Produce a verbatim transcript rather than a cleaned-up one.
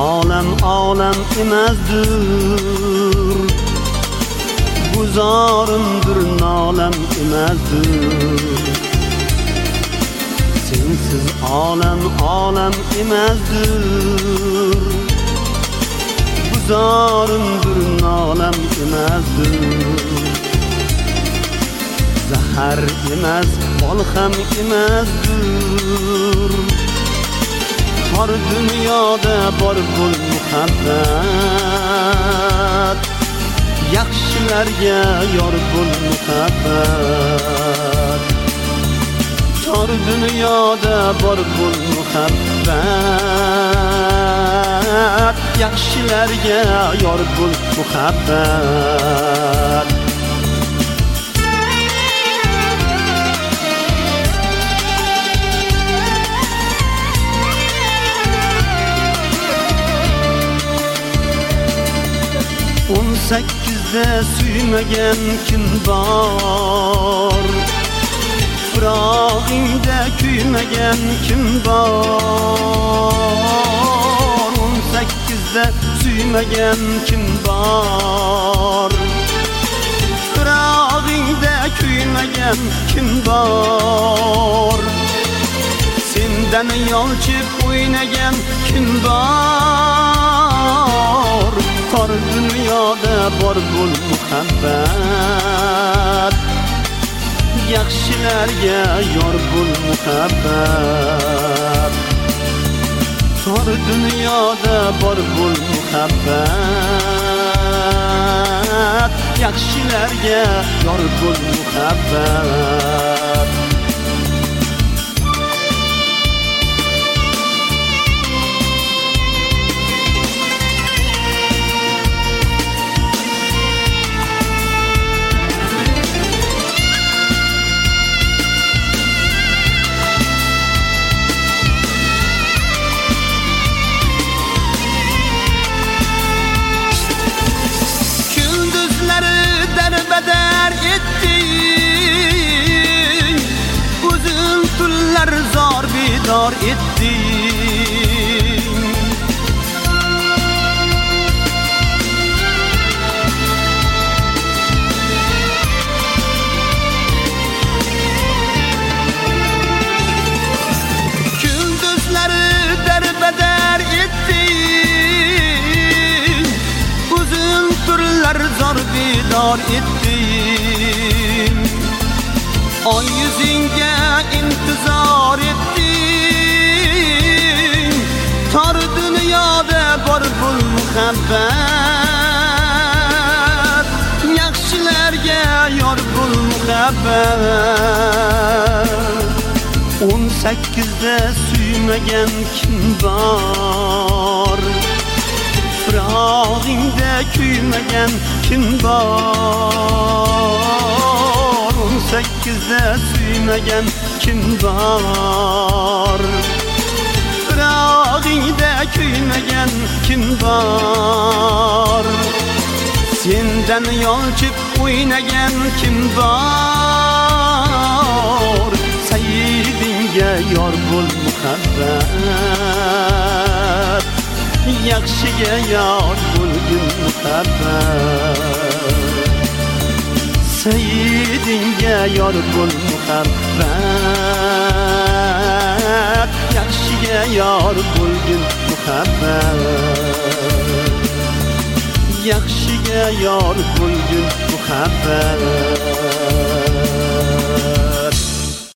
olam olam emasdir, guzorimdir nolam emasdir. Sensiz olam olam emasdir, guzorimdir nolam emasdir. Zahar emas, bol ham emasdir, har dunyoda bor bo'l muhabbat, yaxshilarga yor bo'l muhabbat. Tor dunyoda bor bo'l muhabbat, yaxshilarga yor bo'l muhabbat. O'n sakkizda suymagan kim bor, firog'ingda kuymagan kim bor. O'n sakkizda suymagan kim bor, firog'ingda kuymagan kim bor. Sendan yolchib o'ynagan kim bor. Tor dunyoda bor bo'l muhabbat, yaxshilarga yor bo'l muhabbat. Tor dunyoda bor bo'l muhabbat, yaxshilarga yor bo'l muhabbat. Derbeder ettin, uzun tunlar zor bidar ettin. Gündüzleri derbeder ettin, uzun tunlar zor bidar ettin. Ay yüzünge intizar ettin, tar dünyada bor bo'l muhabbat, yaxshilarga yor bo'l muhabbat. O'n sakkizda suymagan kim bor, firog'ingda kuymagan kim bor. O'n sakkizda suymagan kim bor, firog'ingda kuymagan kim bor. Sendan yolchib o'ynagan kim bor. Sayyidingga yor bo'l muhabbat, yaxshiga yor bo'lgin muhabbat. Sayyidingga yor bo'l muhabbat, yaxshiga yor bo'lgin muhabbat. Yaxshiga yor bo'lgin muhabbat.